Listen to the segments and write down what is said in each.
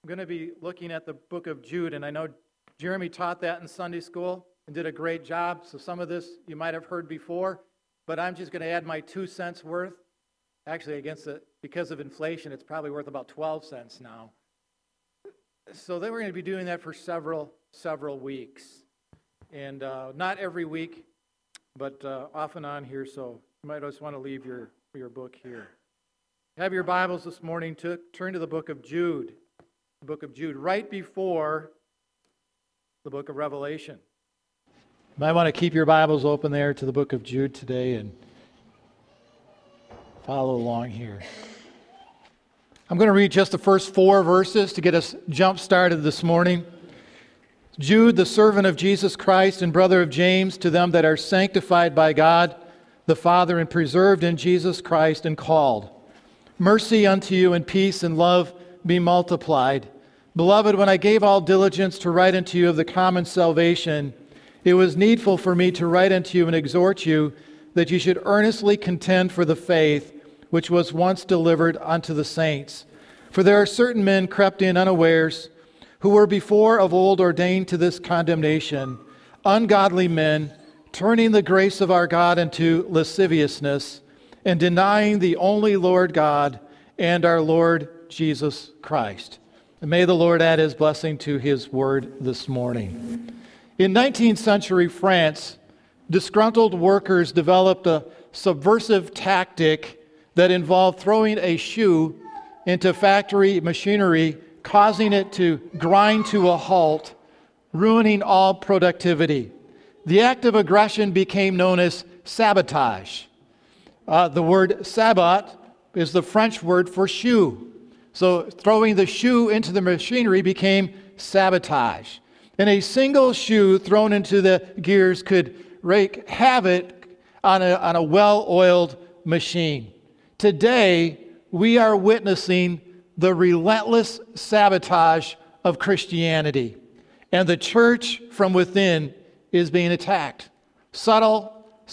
I'm going to be looking at the book of Jude, and I know Jeremy taught that in Sunday school and did a great job, so some of this you might have heard before, but I'm just going to add my 2 cents worth. Actually, because of inflation, it's probably worth about 12 cents now. So then we're going to be doing that for several weeks. And not every week, but off and on here, so you might just want to leave your book here. Have your Bibles this morning, turn to the book of Jude. The book of Jude, right before the book of Revelation. You might want to keep your Bibles open there to the book of Jude today and follow along here. I'm going to read just the first 4 verses to get us jump-started this morning. Jude, the servant of Jesus Christ and brother of James, to them that are sanctified by God, the Father, and preserved in Jesus Christ and called. Mercy unto you and peace and love be multiplied. Beloved, when I gave all diligence to write unto you of the common salvation, it was needful for me to write unto you and exhort you that you should earnestly contend for the faith which was once delivered unto the saints. For there are certain men crept in unawares, who were before of old ordained to this condemnation, ungodly men, turning the grace of our God into lasciviousness, and denying the only Lord God and our Lord Jesus Christ. And may the Lord add his blessing to his word this morning. In 19th century France, disgruntled workers developed a subversive tactic that involved throwing a shoe into factory machinery, causing it to grind to a halt, ruining all productivity. The act of aggression became known as sabotage. The word sabot is the French word for shoe. So throwing the shoe into the machinery became sabotage. And a single shoe thrown into the gears could wreak havoc on a well-oiled machine. Today, we are witnessing the relentless sabotage of Christianity. And the church from within is being attacked. Subtle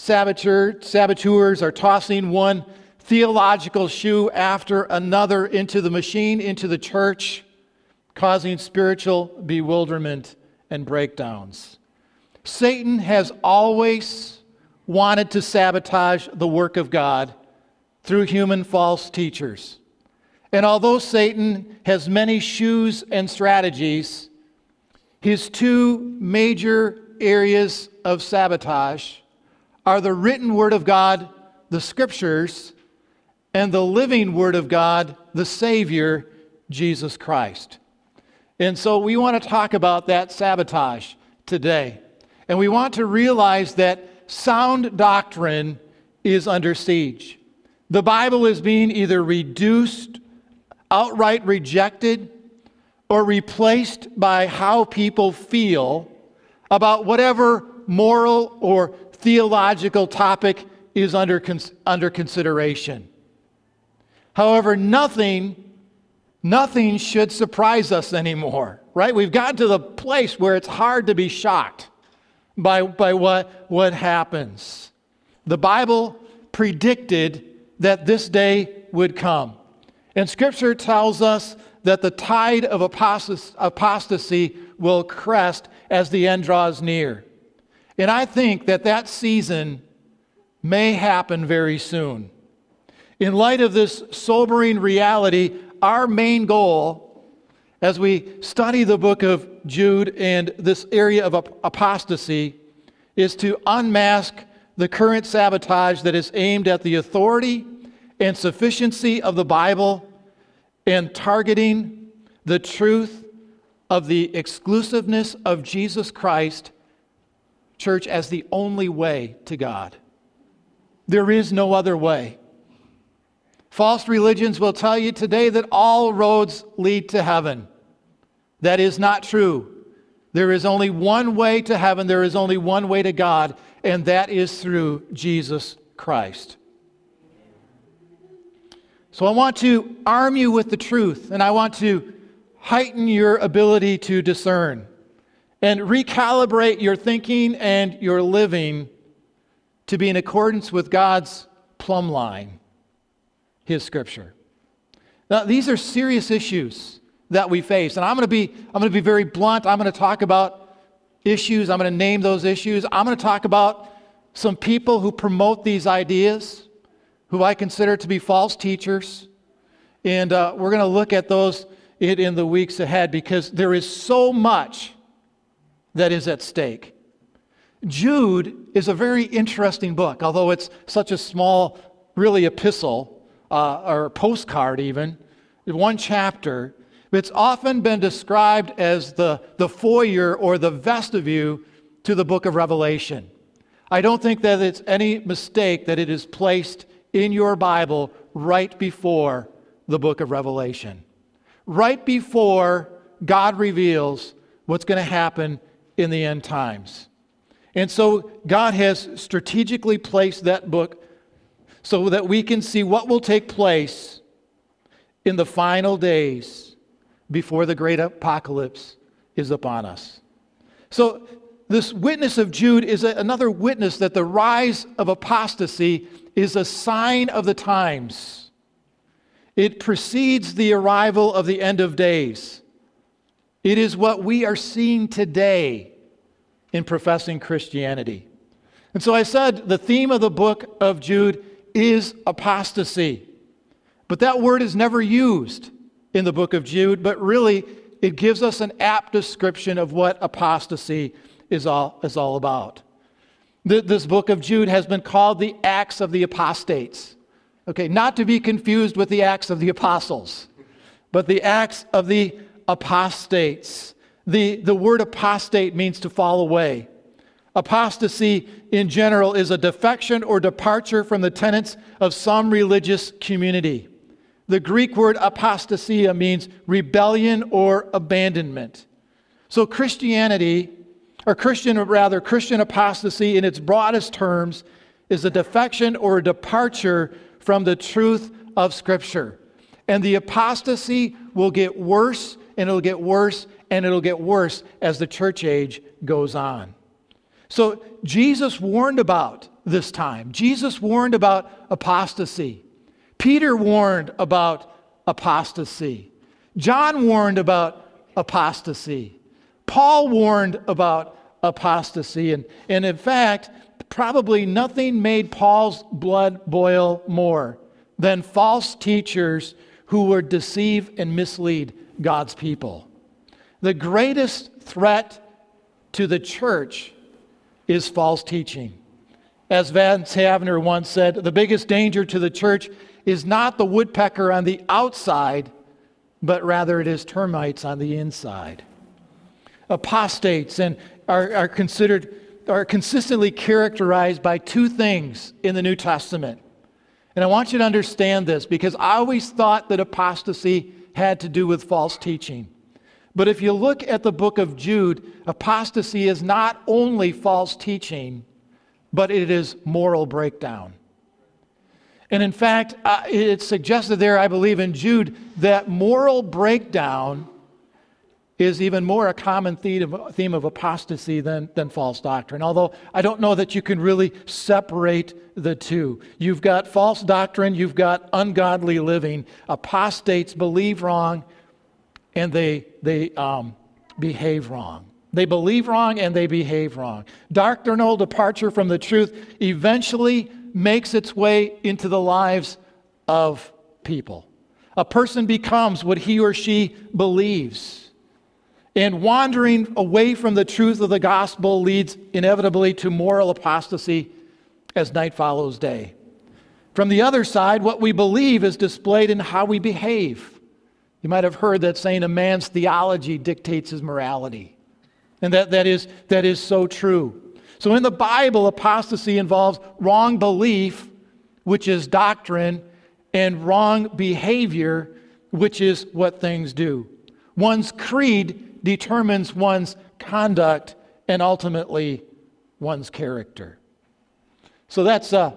saboteurs are tossing one theological shoe after another into the machine, into the church, causing spiritual bewilderment and breakdowns. Satan has always wanted to sabotage the work of God through human false teachers. And although Satan has many shoes and strategies, his 2 major areas of sabotage are the written Word of God, the Scriptures, and the living Word of God, the Savior, Jesus Christ. And so we want to talk about that sabotage today. And we want to realize that sound doctrine is under siege. The Bible is being either reduced, outright rejected, or replaced by how people feel about whatever moral or theological topic is under consideration. However, nothing should surprise us anymore, right? We've gotten to the place where it's hard to be shocked by what happens. The Bible predicted that this day would come. And Scripture tells us that the tide of apostasy will crest as the end draws near. And I think that season may happen very soon. In light of this sobering reality, our main goal as we study the book of Jude and this area of apostasy is to unmask the current sabotage that is aimed at the authority and sufficiency of the Bible and targeting the truth of the exclusiveness of Jesus Christ, church, as the only way to God. There is no other way. False religions will tell you today that all roads lead to heaven. That is not true. There is only one way to heaven. There is only one way to God, and that is through Jesus Christ. So I want to arm you with the truth, and I want to heighten your ability to discern and recalibrate your thinking and your living to be in accordance with God's plumb line, His Scripture. Now, these are serious issues that we face. And I'm going to be very blunt. I'm going to talk about issues. I'm going to name those issues. I'm going to talk about some people who promote these ideas, who I consider to be false teachers. And we're going to look at those in the weeks ahead, because there is so much that is at stake. Jude is a very interesting book, although it's such a small, really epistle, or postcard even, one chapter. It's often been described as the foyer or the vestibule to the book of Revelation. I don't think that it's any mistake that it is placed in your Bible right before the book of Revelation. Right before God reveals what's going to happen in the end times. And so God has strategically placed that book so that we can see what will take place in the final days before the great apocalypse is upon us. So this witness of Jude is another witness that the rise of apostasy is a sign of the times. It precedes the arrival of the end of days. It is what we are seeing today in professing Christianity. And so I said the theme of the book of Jude is apostasy. But that word is never used in the book of Jude, but really it gives us an apt description of what apostasy is all about. This book of Jude has been called the Acts of the Apostates. Okay, not to be confused with the Acts of the Apostles, but the Acts of the Apostates. The word apostate means to fall away. Apostasy in general is a defection or departure from the tenets of some religious community. The Greek word apostasia means rebellion or abandonment. So Christian apostasy in its broadest terms is a defection or a departure from the truth of Scripture. And the apostasy will get worse, and it'll get worse, and it'll get worse as the church age goes on. So Jesus warned about this time. Jesus warned about apostasy. Peter warned about apostasy. John warned about apostasy. Paul warned about apostasy. And in fact, probably nothing made Paul's blood boil more than false teachers who would deceive and mislead God's people. The greatest threat to the church is false teaching. As Vance Havner once said, the biggest danger to the church is not the woodpecker on the outside, but rather it is termites on the inside. Apostates are consistently characterized by two things in the New Testament. And I want you to understand this, because I always thought that apostasy had to do with false teaching. But if you look at the book of Jude, apostasy is not only false teaching, but it is moral breakdown. And in fact, it's suggested there, I believe, in Jude, that moral breakdown is even more a common theme of apostasy than false doctrine. Although I don't know that you can really separate the two. You've got false doctrine, you've got ungodly living. Apostates believe wrong, and they behave wrong. They believe wrong and they behave wrong. Doctrinal departure from the truth eventually makes its way into the lives of people. A person becomes what he or she believes. And wandering away from the truth of the gospel leads inevitably to moral apostasy as night follows day. From the other side, what we believe is displayed in how we behave. You might have heard that saying, a man's theology dictates his morality. And that is so true. So in the Bible, apostasy involves wrong belief, which is doctrine, and wrong behavior, which is what things do. One's creed determines one's conduct and ultimately one's character. So that's a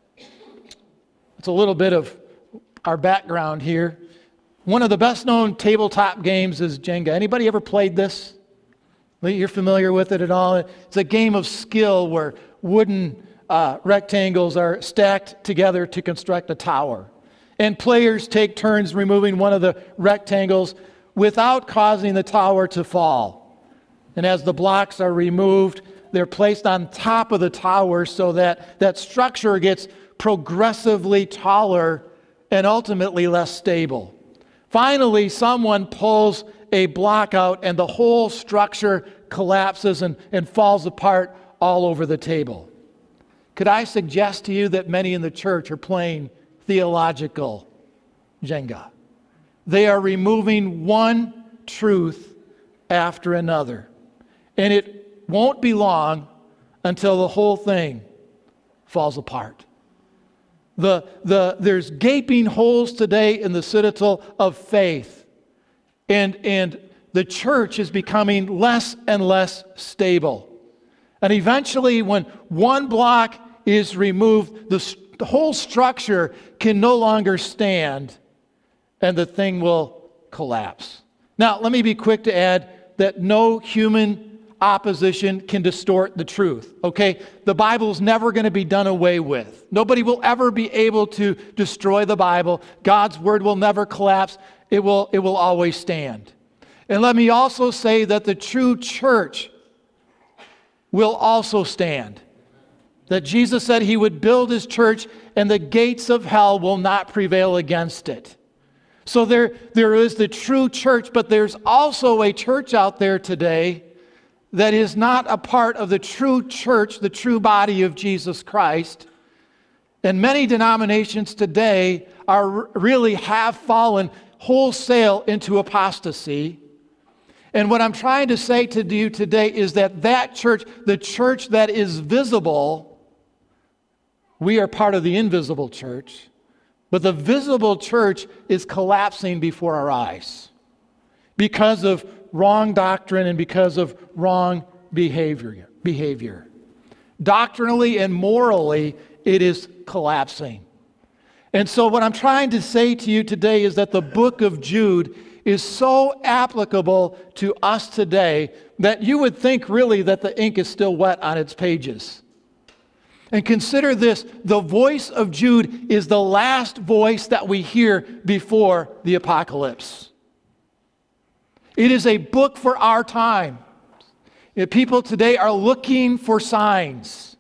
little bit of our background here. One of the best-known tabletop games is Jenga. Anybody ever played this? You're familiar with it at all? It's a game of skill where wooden rectangles are stacked together to construct a tower. And players take turns removing one of the rectangles without causing the tower to fall. And as the blocks are removed, they're placed on top of the tower so that that structure gets progressively taller and ultimately less stable. Finally, someone pulls a block out and the whole structure collapses and falls apart all over the table. Could I suggest to you that many in the church are playing theological Jenga? They are removing one truth after another. And it won't be long until the whole thing falls apart. There's gaping holes today in the citadel of faith. And the church is becoming less and less stable. And eventually, when one block is removed, the whole structure can no longer stand, and the thing will collapse. Now, let me be quick to add that no human opposition can distort the truth, okay? The Bible's never going to be done away with. Nobody will ever be able to destroy the Bible. God's word will never collapse. It will always stand. And let me also say that the true church will also stand. That Jesus said he would build his church and the gates of hell will not prevail against it. So there is the true church, but there's also a church out there today that is not a part of the true church, the true body of Jesus Christ. And many denominations today really have fallen wholesale into apostasy. And what I'm trying to say to you today is that church, the church that is visible, we are part of the invisible church, but the visible church is collapsing before our eyes because of wrong doctrine and because of wrong behavior. Doctrinally and morally, it is collapsing. And so what I'm trying to say to you today is that the book of Jude is so applicable to us today that you would think really that the ink is still wet on its pages. And consider this, the voice of Jude is the last voice that we hear before the apocalypse. It is a book for our time. People today are looking for signs.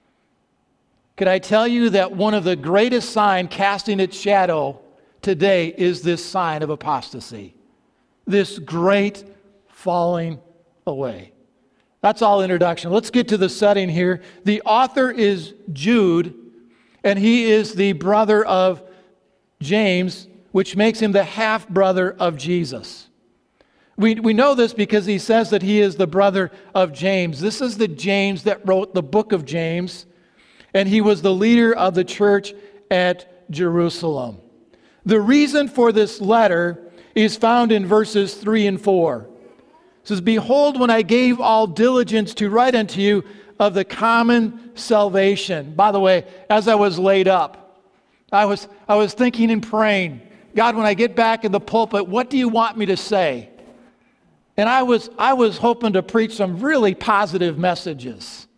Could I tell you that one of the greatest signs casting its shadow today is this sign of apostasy? This great falling away. That's all introduction. Let's get to the setting here. The author is Jude, and he is the brother of James, which makes him the half-brother of Jesus. We know this because he says that he is the brother of James. This is the James that wrote the book of James, and he was the leader of the church at Jerusalem. The reason for this letter is found in verses 3 and 4. It says, "Behold, when I gave all diligence to write unto you of the common salvation." By the way, as I was laid up, I was thinking and praying, God, when I get back in the pulpit, what do you want me to say? And I was hoping to preach some really positive messages.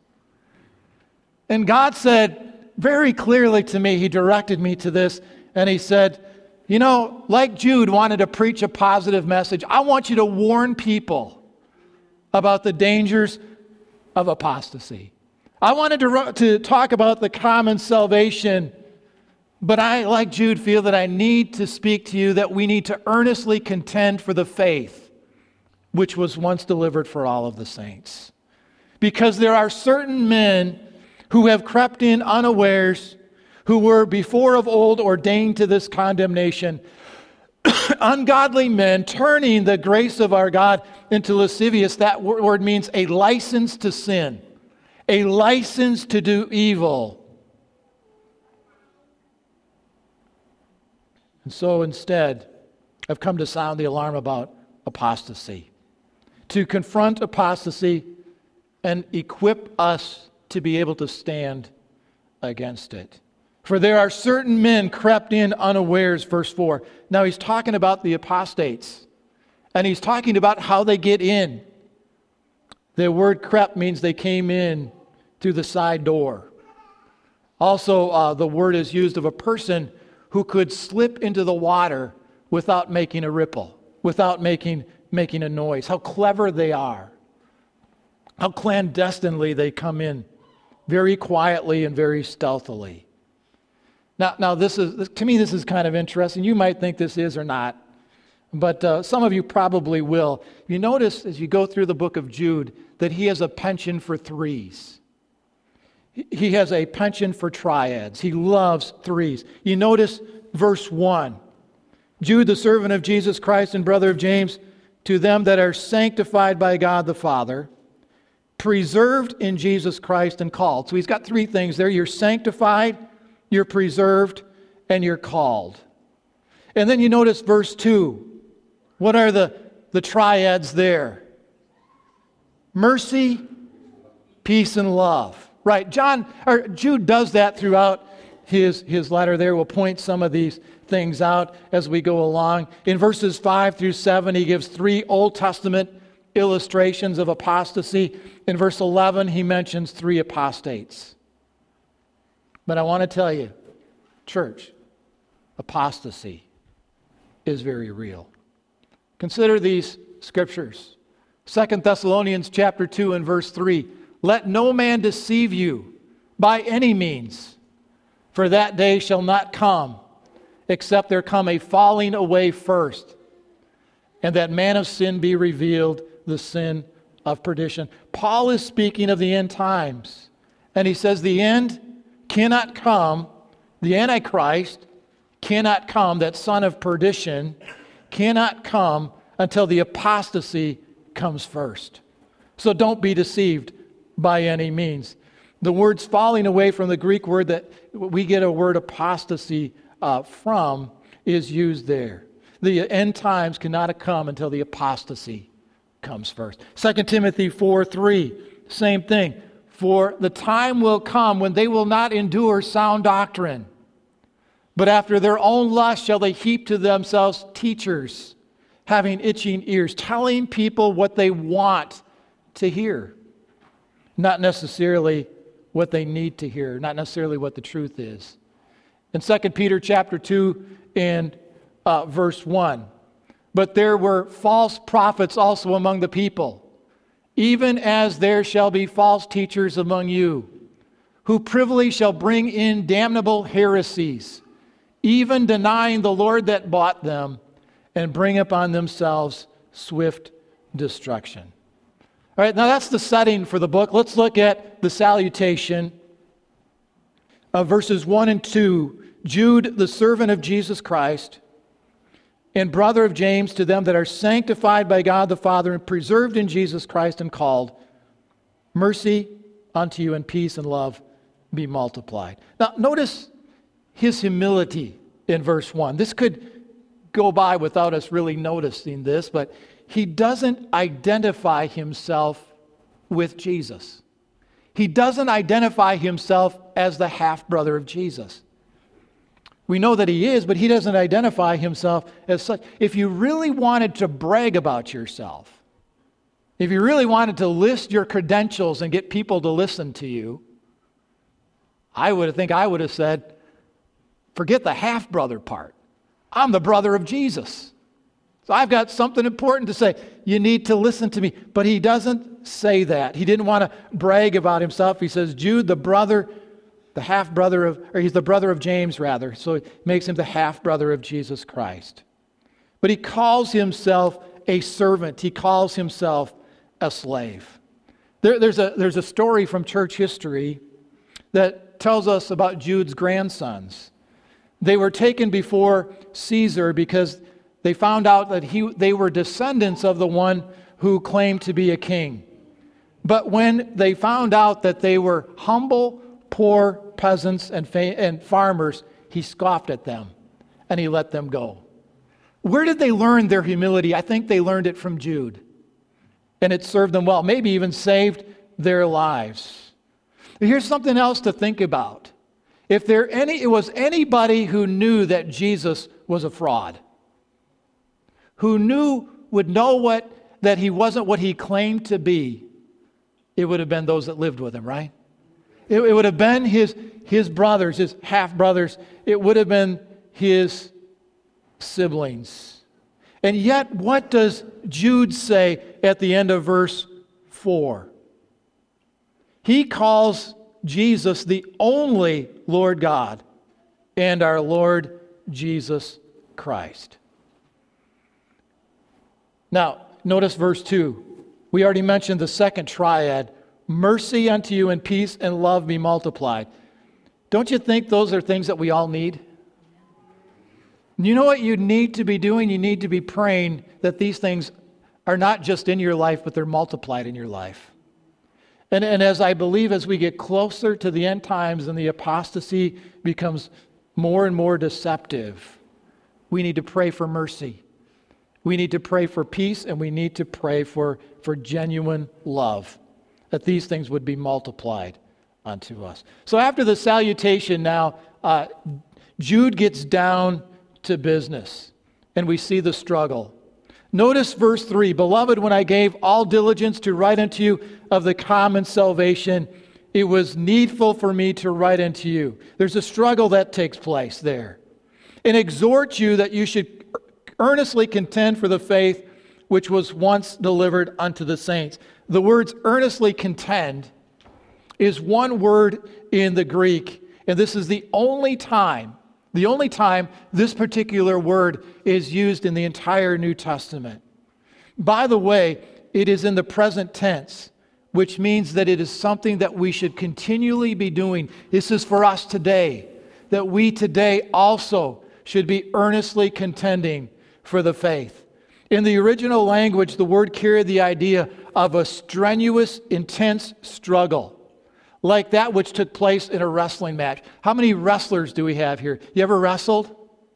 And God said very clearly to me, he directed me to this, and he said, you know, like Jude wanted to preach a positive message, I want you to warn people about the dangers of apostasy. I wanted to talk about the common salvation, but I, like Jude, feel that I need to speak to you that we need to earnestly contend for the faith which was once delivered for all of the saints. Because there are certain men who have crept in unawares, who were before of old ordained to this condemnation, ungodly men turning the grace of our God into lascivious. That word means a license to sin, a license to do evil. And so instead, I've come to sound the alarm about apostasy, to confront apostasy and equip us to be able to stand against it. For there are certain men crept in unawares, verse 4. Now he's talking about the apostates, and he's talking about how they get in. The word crept means they came in through the side door. Also, the word is used of a person who could slip into the water without making a ripple. without making a noise, how clever they are, how clandestinely they come in, very quietly and very stealthily. Now this is, to me, this is kind of interesting. You might think this is or not, but some of you probably will. You notice as you go through the book of Jude that he has a penchant for threes. He has a penchant for triads. He loves threes. You notice verse 1. Jude, the servant of Jesus Christ and brother of James, to them that are sanctified by God the Father, preserved in Jesus Christ and called. So he's got three things there. You're sanctified, you're preserved, and you're called. And then you notice verse 2. What are the triads there? Mercy, peace, and love. Right, Jude does that throughout his letter there. We'll point some of these things out as we go along. In verses 5 through 7, he gives 3 Old Testament illustrations of apostasy. In verse 11, he mentions 3 apostates. But I want to tell you, church, apostasy is very real. Consider these scriptures. 2 Thessalonians chapter 2 and verse 3. Let no man deceive you by any means, for that day shall not come, except there come a falling away first, and that man of sin be revealed, the sin of perdition. Paul is speaking of the end times, and he says the end cannot come, the Antichrist cannot come, that son of perdition cannot come until the apostasy comes first. So don't be deceived by any means. The word's falling away from the Greek word that we get a word apostasy from is used there. The end times cannot come until the apostasy comes first. 2 Timothy 4:3, same thing. For the time will come when they will not endure sound doctrine, but after their own lust shall they heap to themselves teachers, having itching ears, telling people what they want to hear. Not necessarily what they need to hear, not necessarily what the truth is. In 2 Peter chapter 2 and verse 1, but there were false prophets also among the people, even as there shall be false teachers among you, who privily shall bring in damnable heresies, even denying the Lord that bought them, and bring upon themselves swift destruction. All right, now that's the setting for the book. Let's look at the salutation of verses 1 and 2. Jude, the servant of Jesus Christ, and brother of James, to them that are sanctified by God the Father and preserved in Jesus Christ and called, mercy unto you and peace and love be multiplied. Now, notice his humility in verse 1. This could go by without us really noticing this, but he doesn't identify himself with Jesus. He doesn't identify himself as the half-brother of Jesus. We know that he is, but he doesn't identify himself as such. If you really wanted to brag about yourself, if you really wanted to list your credentials and get people to listen to you, I would have said, forget the half-brother part. I'm the brother of Jesus. So I've got something important to say. You need to listen to me. But he doesn't say that. He didn't want to brag about himself. He says, Jude, the brother, the half-brother of, or he's the brother of James, rather. So it makes him the half-brother of Jesus Christ. But he calls himself a servant. He calls himself a slave. There's a story from church history that tells us about Jude's grandsons. They were taken before Caesar because they found out that they were descendants of the one who claimed to be a king. But when they found out that they were humble, poor peasants and farmers, he scoffed at them and he let them go. Where did they learn their humility? I think they learned it from Jude. And it served them well, maybe even saved their lives. Here's something else to think about. If it was anybody who knew that Jesus was a fraud, who would know that he wasn't what he claimed to be, it would have been those that lived with him, right? It would have been his brothers, his half-brothers. It would have been his siblings. And yet, what does Jude say at the end of verse 4? He calls Jesus the only Lord God and our Lord Jesus Christ. Now, notice verse 2. We already mentioned the second triad. Mercy unto you and peace and love be multiplied. Don't you think those are things that we all need? You know what you need to be doing? You need to be praying that these things are not just in your life, but they're multiplied in your life. And as I believe, as we get closer to the end times and the apostasy becomes more and more deceptive, we need to pray for mercy. We need to pray for peace, and we need to pray for genuine love, that these things would be multiplied unto us. So after the salutation now, Jude gets down to business, and we see the struggle. Notice verse 3, Beloved, when I gave all diligence to write unto you of the common salvation, it was needful for me to write unto you. There's a struggle that takes place there. And exhort you that you should earnestly contend for the faith which was once delivered unto the saints. The words earnestly contend is one word in the Greek, and this is the only time this particular word is used in the entire New Testament. By the way, it is in the present tense, which means that it is something that we should continually be doing. This is for us today, that we today also should be earnestly contending for the faith. In the original language, the word carried the idea of a strenuous, intense struggle, like that which took place in a wrestling match. How many wrestlers do we have here? You ever wrestled?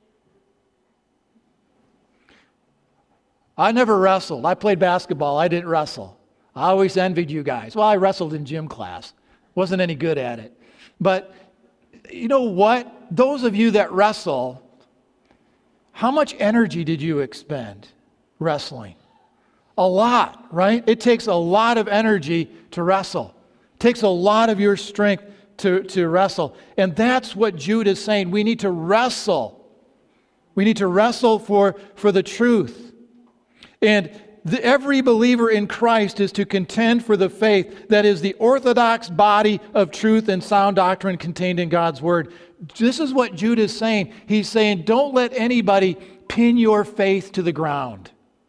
I never wrestled. I played basketball. I didn't wrestle. I always envied you guys. Well, I wrestled in gym class. Wasn't any good at it. But you know what? Those of you that wrestle, how much energy did you expend wrestling? A lot, right? It takes a lot of energy to wrestle. It takes a lot of your strength to wrestle. And that's what Jude is saying. We need to wrestle. We need to wrestle for the truth. And every believer in Christ is to contend for the faith that is the orthodox body of truth and sound doctrine contained in God's Word. This is what Jude is saying. He's saying, don't let anybody pin your faith to the ground.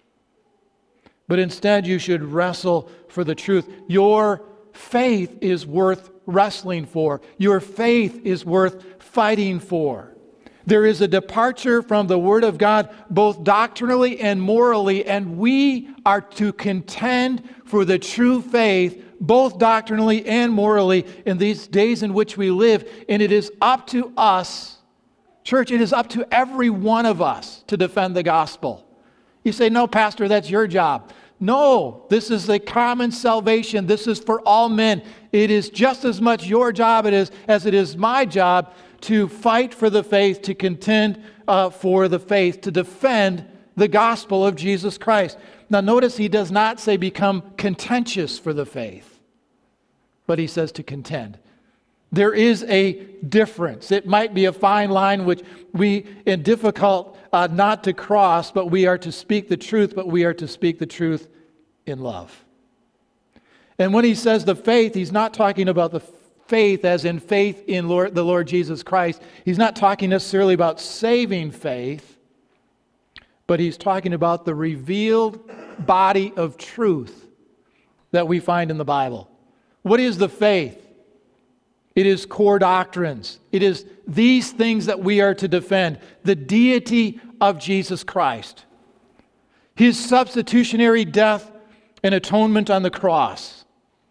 But instead, you should wrestle for the truth. Your faith is worth wrestling for. Your faith is worth fighting for. There is a departure from the Word of God, both doctrinally and morally, and we are to contend for the true faith, both doctrinally and morally, in these days in which we live. And it is up to us, church, it is up to every one of us to defend the gospel. You say, no, Pastor, that's your job. No, this is the common salvation. This is for all men. It is just as much your job as it is my job to fight for the faith, to contend for the faith, to defend the gospel of Jesus Christ. Now notice he does not say become contentious for the faith, but he says to contend. There is a difference. It might be a fine line which we are difficult not to cross, but we are to speak the truth, but we are to speak the truth in love. And when he says the faith, he's not talking about the faith as in faith in the Lord Jesus Christ. He's not talking necessarily about saving faith, but he's talking about the revealed body of truth that we find in the Bible. What is the faith? It is core doctrines. It is these things that we are to defend. The deity of Jesus Christ. His substitutionary death and atonement on the cross.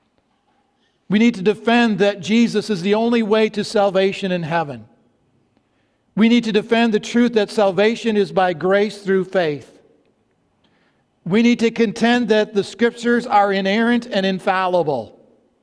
We need to defend that Jesus is the only way to salvation in heaven. We need to defend the truth that salvation is by grace through faith. We need to contend that the Scriptures are inerrant and infallible.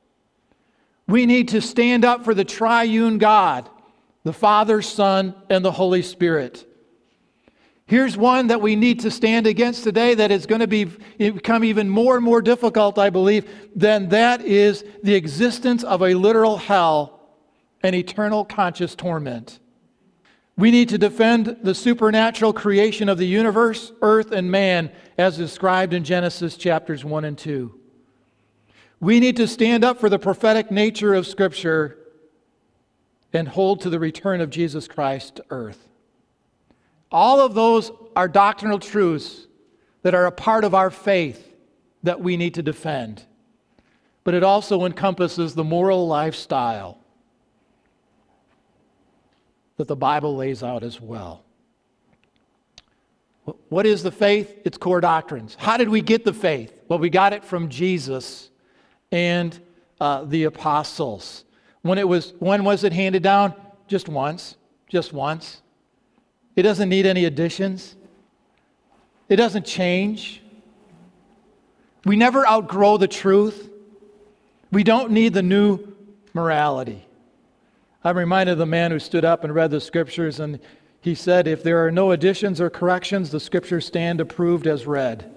We need to stand up for the triune God, the Father, Son, and the Holy Spirit. Here's one that we need to stand against today that is going to become even more and more difficult, I believe, than that is the existence of a literal hell and eternal conscious torment. We need to defend the supernatural creation of the universe, earth, and man as described in Genesis chapters 1 and 2. We need to stand up for the prophetic nature of Scripture and hold to the return of Jesus Christ to earth. All of those are doctrinal truths that are a part of our faith that we need to defend. But it also encompasses the moral lifestyle that the Bible lays out as well. What is the faith? Its core doctrines. How did we get the faith? Well, we got it from Jesus and the apostles. When was it handed down? Just once. Just once. It doesn't need any additions. It doesn't change. We never outgrow the truth. We don't need the new morality. I'm reminded of the man who stood up and read the Scriptures, and he said, if there are no additions or corrections, the Scriptures stand approved as read.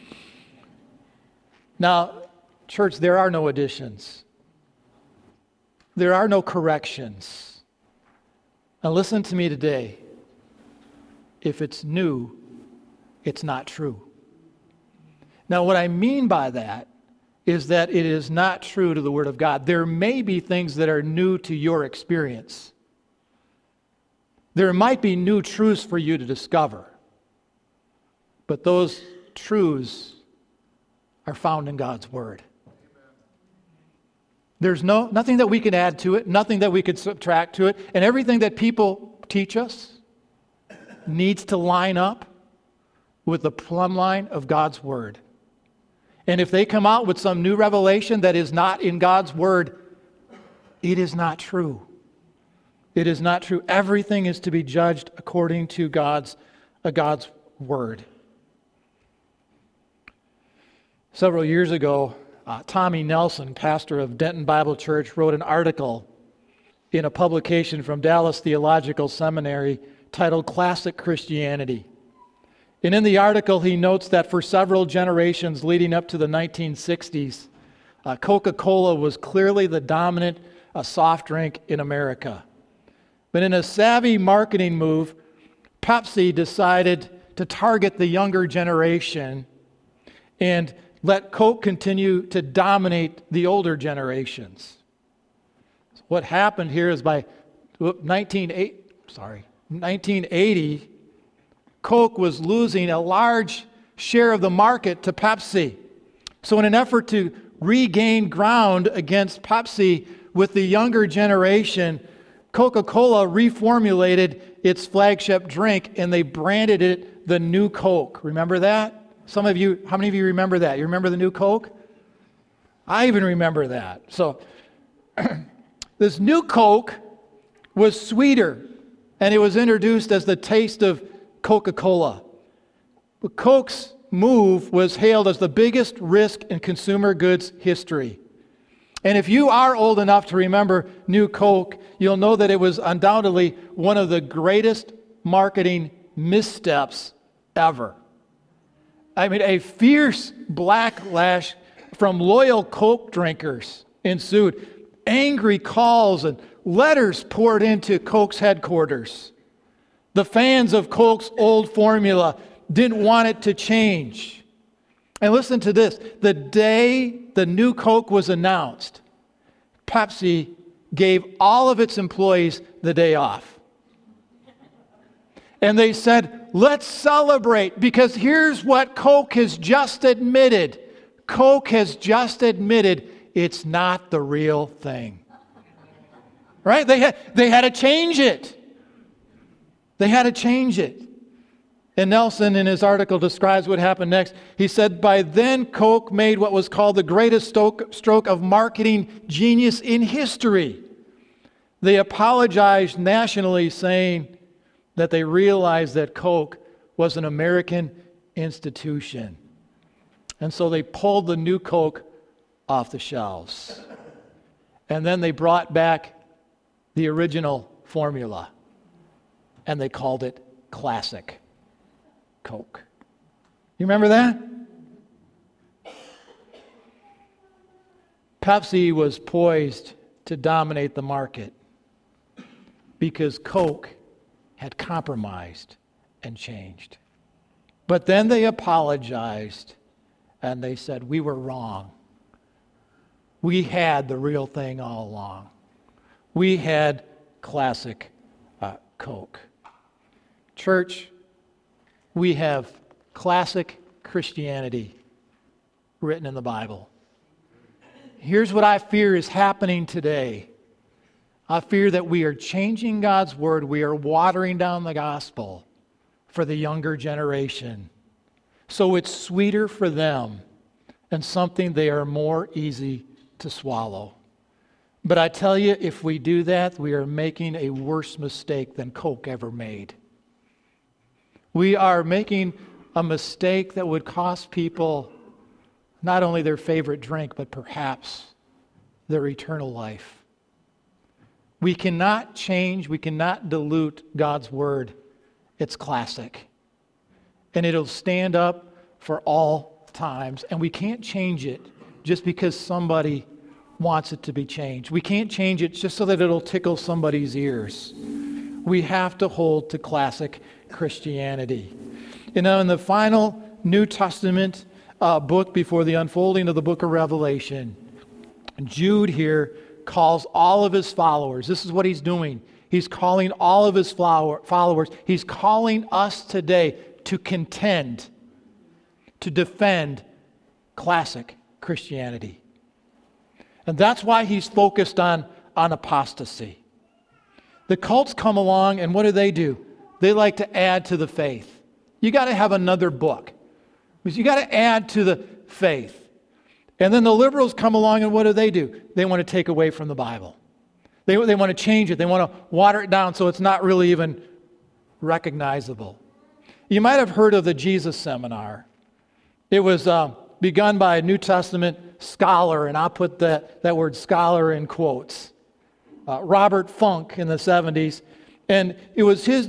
Now, church, there are no additions. There are no corrections. Now listen to me today. If it's new, it's not true. Now, what I mean by that is that it is not true to the Word of God. There may be things that are new to your experience. There might be new truths for you to discover. But those truths are found in God's Word. There's nothing that we can add to it, nothing that we could subtract to it, and everything that people teach us needs to line up with the plumb line of God's Word. And if they come out with some new revelation that is not in God's Word, it is not true. It is not true. Everything is to be judged according to God's Word. Several years ago, Tommy Nelson, pastor of Denton Bible Church, wrote an article in a publication from Dallas Theological Seminary titled Classic Christianity. And in the article, he notes that for several generations leading up to the 1960s, Coca-Cola was clearly the dominant soft drink in America. But in a savvy marketing move, Pepsi decided to target the younger generation and let Coke continue to dominate the older generations. So what happened here is by 1980, Coke was losing a large share of the market to Pepsi. So in an effort to regain ground against Pepsi with the younger generation, Coca-Cola reformulated its flagship drink and they branded it the New Coke. Remember that? Some of you, how many of you remember that? You remember the New Coke? I even remember that. So this New Coke was sweeter and it was introduced as the taste of Coca-Cola. But Coke's move was hailed as the biggest risk in consumer goods history. And if you are old enough to remember New Coke, you'll know that it was undoubtedly one of the greatest marketing missteps ever. I mean, a fierce backlash from loyal Coke drinkers ensued. Angry calls and letters poured into Coke's headquarters. The fans of Coke's old formula didn't want it to change. And listen to this. The day the New Coke was announced, Pepsi gave all of its employees the day off. And they said, let's celebrate, because here's what Coke has just admitted. Coke has just admitted it's not the real thing. Right? They had to change it. They had to change it. And Nelson, in his article, describes what happened next. He said, by then, Coke made what was called the greatest stroke of marketing genius in history. They apologized nationally, saying that they realized that Coke was an American institution. And so they pulled the New Coke off the shelves. And then they brought back the original formula. And they called it Classic Coke. You remember that? Pepsi was poised to dominate the market because Coke had compromised and changed. But then they apologized and they said, we were wrong. We had the real thing all along. We had classic Coke. Church, we have classic Christianity written in the Bible. Here's what I fear is happening today. I fear that we are changing God's word. We are watering down the gospel for the younger generation. So it's sweeter for them and something they are more easy to swallow. But I tell you, if we do that, we are making a worse mistake than Coke ever made. We are making a mistake that would cost people not only their favorite drink, but perhaps their eternal life. We cannot change, we cannot dilute God's word. It's classic. And it'll stand up for all times. And we can't change it just because somebody wants it to be changed. We can't change it just so that it'll tickle somebody's ears. We have to hold to classic Christianity. You know, in the final New Testament book before the unfolding of the book of Revelation, Jude here calls all of his followers. This is what he's doing. He's calling all of his followers. He's calling us today to contend, to defend classic Christianity. And that's why he's focused on apostasy. The cults come along, and what do? They like to add to the faith. You got to have another book. Because you got to add to the faith. And then the liberals come along, and what do? They want to take away from the Bible. They want to change it. They want to water it down so it's not really even recognizable. You might have heard of the Jesus Seminar. It was begun by a New Testament scholar, and I'll put that word scholar in quotes. Robert Funk in the 70s. And it was his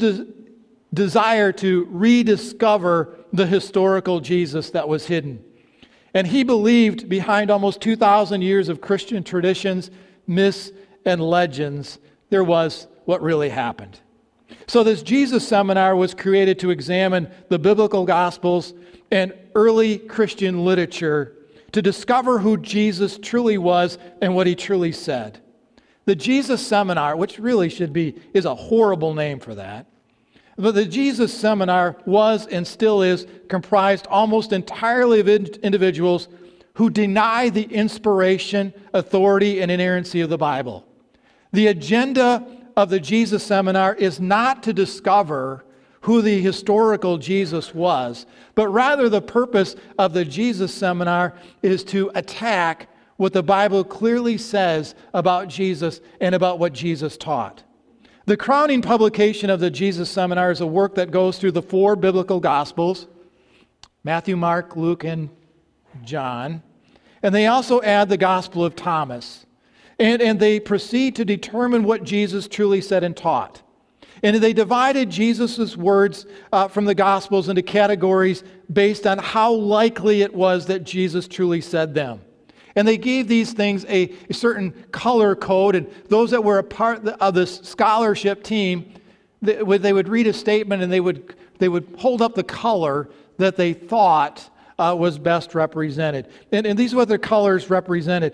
desire to rediscover the historical Jesus that was hidden. And he believed behind almost 2,000 years of Christian traditions, myths, and legends, there was what really happened. So this Jesus Seminar was created to examine the biblical Gospels and early Christian literature to discover who Jesus truly was and what he truly said. The Jesus Seminar, which really is a horrible name for that, but the Jesus Seminar was and still is comprised almost entirely of individuals who deny the inspiration, authority, and inerrancy of the Bible. The agenda of the Jesus Seminar is not to discover who the historical Jesus was, but rather the purpose of the Jesus Seminar is to attack what the Bible clearly says about Jesus and about what Jesus taught. The crowning publication of the Jesus Seminar is a work that goes through the 4 biblical Gospels, Matthew, Mark, Luke, and John. And they also add the Gospel of Thomas. And they proceed to determine what Jesus truly said and taught. And they divided Jesus' words from the Gospels into categories based on how likely it was that Jesus truly said them. And they gave these things a certain color code, and those that were a part of this scholarship team, they would read a statement and they would hold up the color that they thought was best represented. And these are what the colors represented.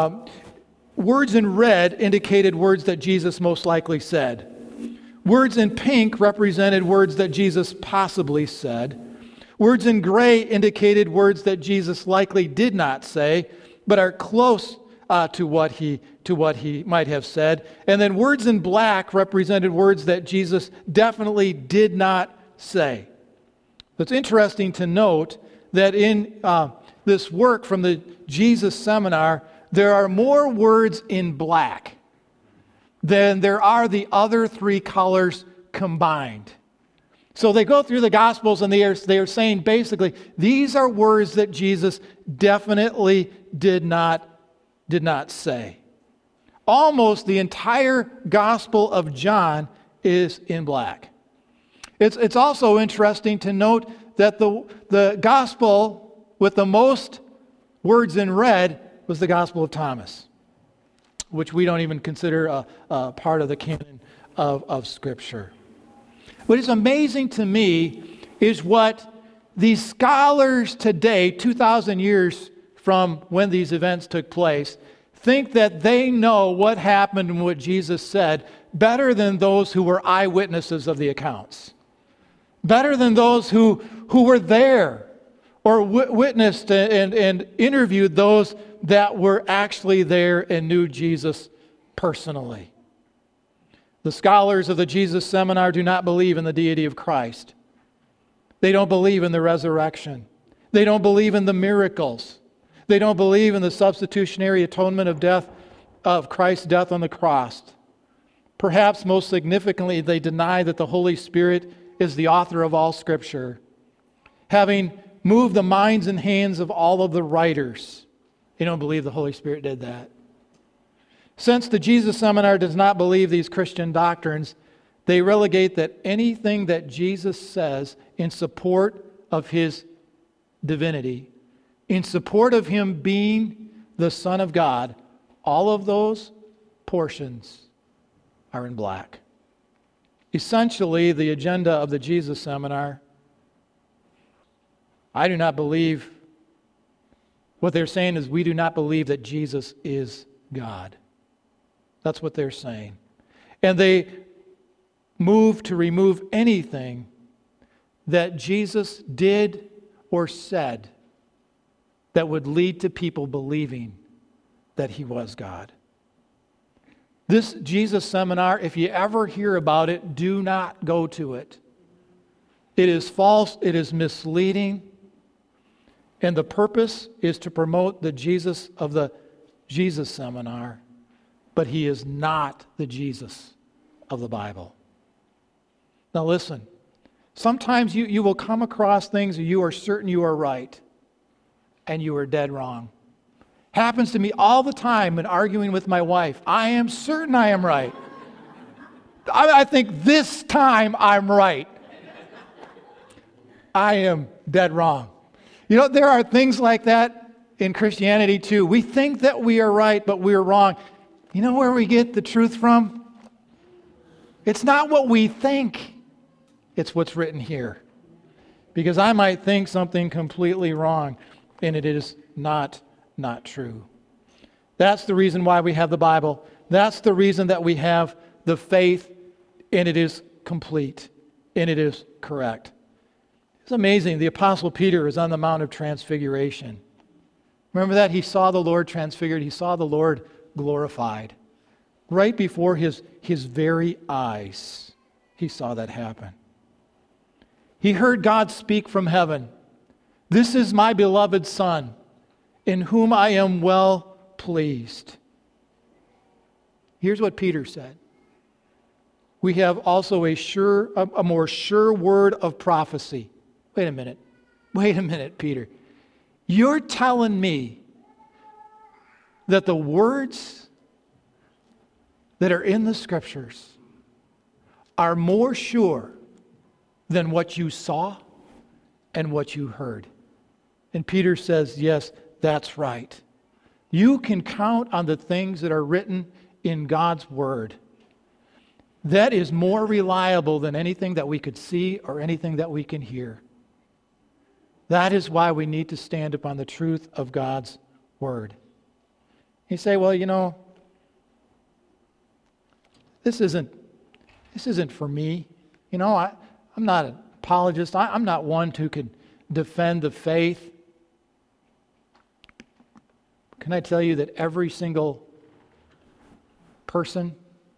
Words in red indicated words that Jesus most likely said. Words in pink represented words that Jesus possibly said. Words in gray indicated words that Jesus likely did not say, but are close to what he might have said. And then words in black represented words that Jesus definitely did not say. It's interesting to note that in this work from the Jesus Seminar, there are more words in black than there are the other 3 colors combined. So they go through the Gospels and they are saying basically, these are words that Jesus definitely did not say. Almost the entire Gospel of John is in black. It's also interesting to note that the Gospel with the most words in red was the Gospel of Thomas, which we don't even consider a part of the canon of Scripture. What is amazing to me is what these scholars today, 2,000 years from when these events took place, think that they know what happened and what Jesus said better than those who were eyewitnesses of the accounts. Better than those who were there or witnessed and interviewed those that were actually there and knew Jesus personally. The scholars of the Jesus Seminar do not believe in the deity of Christ. They don't believe in the resurrection. They don't believe in the miracles. They don't believe in the substitutionary atonement of Christ's death on the cross. Perhaps most significantly, they deny that the Holy Spirit is the author of all Scripture, having moved the minds and hands of all of the writers. They don't believe the Holy Spirit did that. Since the Jesus Seminar does not believe these Christian doctrines, they relegate that anything that Jesus says in support of his divinity, in support of him being the Son of God, all of those portions are in black. Essentially, the agenda of the Jesus Seminar, I do not believe, what they're saying is we do not believe that Jesus is God. That's what they're saying. And they move to remove anything that Jesus did or said that would lead to people believing that he was God. This Jesus Seminar, if you ever hear about it, do not go to it. It is false, it is misleading, and the purpose is to promote the Jesus of the Jesus Seminar, but he is not the Jesus of the Bible. Now listen, sometimes you will come across things you are certain you are right, and you are dead wrong. Happens to me all the time in arguing with my wife. I am certain I am right. I think this time I'm right. I am dead wrong. You know, there are things like that in Christianity too. We think that we are right, but we are wrong. You know where we get the truth from? It's not what we think. It's what's written here. Because I might think something completely wrong, and it is not true. That's the reason why we have the Bible. That's the reason that we have the faith, and it is complete, and it is correct. It's amazing. The Apostle Peter is on the Mount of Transfiguration. Remember that? He saw the Lord transfigured. He saw the Lord glorified. Right before his very eyes, he saw that happen. He heard God speak from heaven. "This is my beloved Son, in whom I am well pleased." Here's what Peter said. We have also a more sure word of prophecy. Wait a minute, Peter. You're telling me that the words that are in the Scriptures are more sure than what you saw and what you heard? And Peter says, yes, that's right. You can count on the things that are written in God's Word. That is more reliable than anything that we could see or anything that we can hear. That is why we need to stand upon the truth of God's Word. You say, well, you know, this isn't for me. You know, I'm not an apologist. I'm not one who could defend the faith. Can I tell you that every single person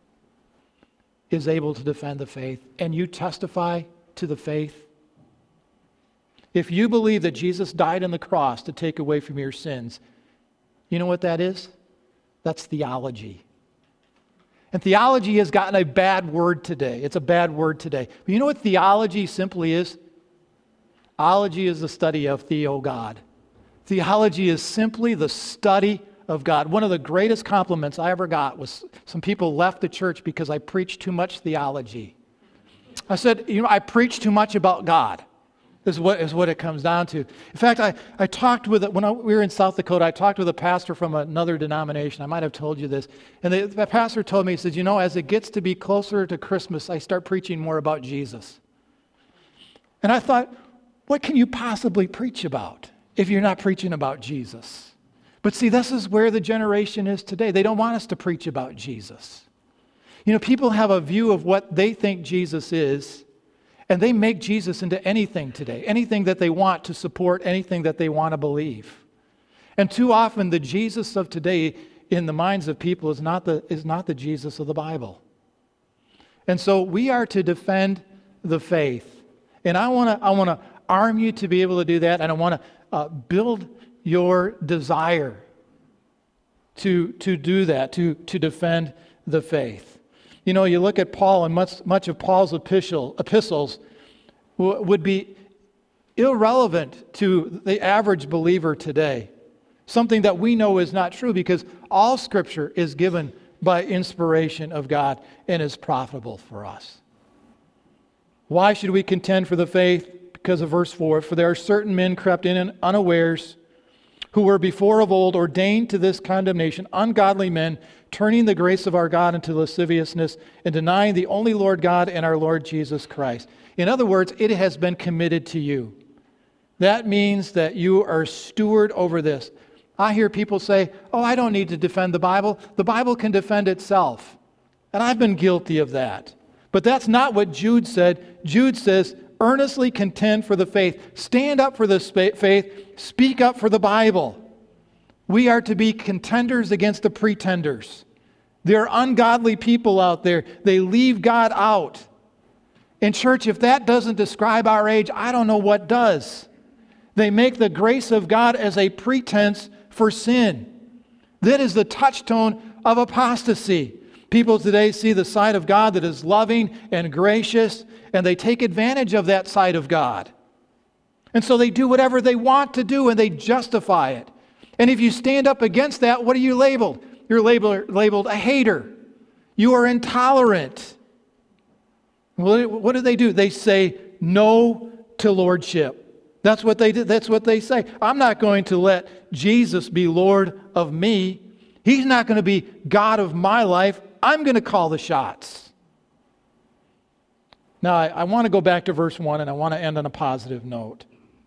is able to defend the faith, and you testify to the faith? If you believe that Jesus died on the cross to take away from your sins, you know what that is? That's theology. And theology has gotten a bad word today. It's a bad word today. But you know what theology simply is? Theology is the study of Theo God. Theology is simply the study of God. One of the greatest compliments I ever got was some people left the church because I preached too much theology. I said, you know, I preach too much about God. is what it comes down to. In fact, I talked with, we were in South Dakota, I talked with a pastor from another denomination. I might have told you this. And the pastor told me, he said, as it gets to be closer to Christmas, I start preaching more about Jesus. And I thought, what can you possibly preach about if you're not preaching about Jesus? But see, this is where the generation is today. They don't want us to preach about Jesus. People have a view of what they think Jesus is, and they make Jesus into anything today, anything that they want to support, anything that they want to believe. And too often, the Jesus of today in the minds of people is not the Jesus of the Bible. And so we are to defend the faith. And I want to arm you to be able to do that, and I want to build your desire to do that, to defend the faith. You look at Paul, and much of Paul's epistles would be irrelevant to the average believer today. Something that we know is not true, because all Scripture is given by inspiration of God and is profitable for us. Why should we contend for the faith? Because of verse 4, for there are certain men crept in unawares, who were before of old ordained to this condemnation, ungodly men, turning the grace of our God into lasciviousness and denying the only Lord God and our Lord Jesus Christ. In other words, it has been committed to you. That means that you are steward over this. I hear people say, I don't need to defend the Bible. The Bible can defend itself. And I've been guilty of that. But that's not what Jude said. Jude says, earnestly contend for the faith. Stand up for the faith. Speak up for the Bible. We are to be contenders against the pretenders. There are ungodly people out there. They leave God out. In church, if that doesn't describe our age, I don't know what does. They make the grace of God as a pretense for sin. That is the touchstone of apostasy. People today see the side of God that is loving and gracious, and they take advantage of that side of God. And so they do whatever they want to do, and they justify it. And if you stand up against that, what are you labeled? You're labeled a hater. You are intolerant. What do? They say no to lordship. That's what they did. That's what they say. I'm not going to let Jesus be Lord of me. He's not going to be God of my life. I'm going to call the shots. Now, I want to go back to verse 1, and I want to end on a positive note.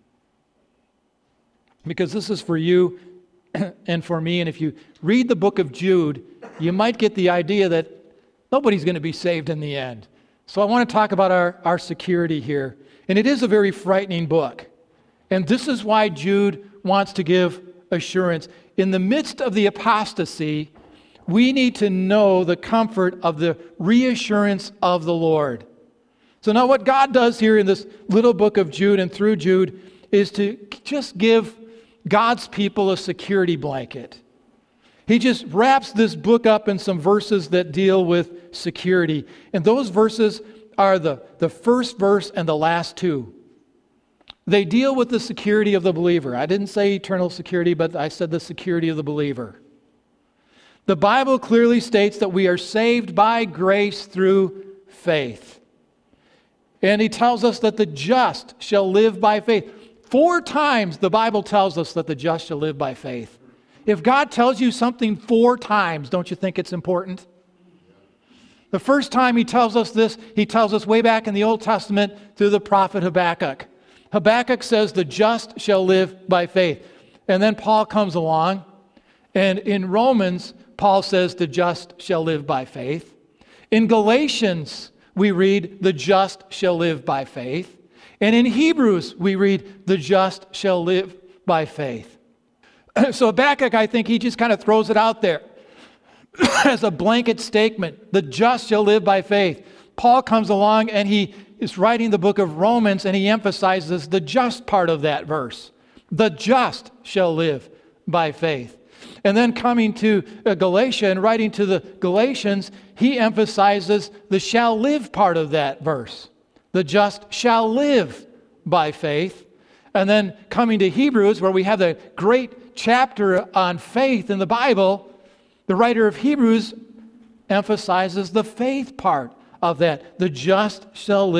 Because this is for you and for me. And if you read the book of Jude, you might get the idea that nobody's going to be saved in the end. So I want to talk about our security here. And it is a very frightening book. And this is why Jude wants to give assurance. In the midst of the apostasy, we need to know the comfort of the reassurance of the Lord. So now what God does here in this little book of Jude and through Jude is to just give God's people a security blanket. He just wraps this book up in some verses that deal with security. And those verses are the first verse and the last two. They deal with the security of the believer. I didn't say eternal security, but I said the security of the believer. The Bible clearly states that we are saved by grace through faith. And he tells us that the just shall live by faith. 4 times the Bible tells us that the just shall live by faith. If God tells you something 4 times, don't you think it's important? The first time he tells us this, he tells us way back in the Old Testament through the prophet Habakkuk. Habakkuk says the just shall live by faith. And then Paul comes along, and in Romans, Paul says the just shall live by faith. In Galatians, we read the just shall live by faith. And in Hebrews, we read the just shall live by faith. So Habakkuk, I think he just kind of throws it out there as a blanket statement. The just shall live by faith. Paul comes along and he is writing the book of Romans, and he emphasizes the just part of that verse. The just shall live by faith. And then coming to Galatia and writing to the Galatians, he emphasizes the shall live part of that verse. The just shall live by faith. And then coming to Hebrews, where we have the great chapter on faith in the Bible, the writer of Hebrews emphasizes the faith part of that. The just shall live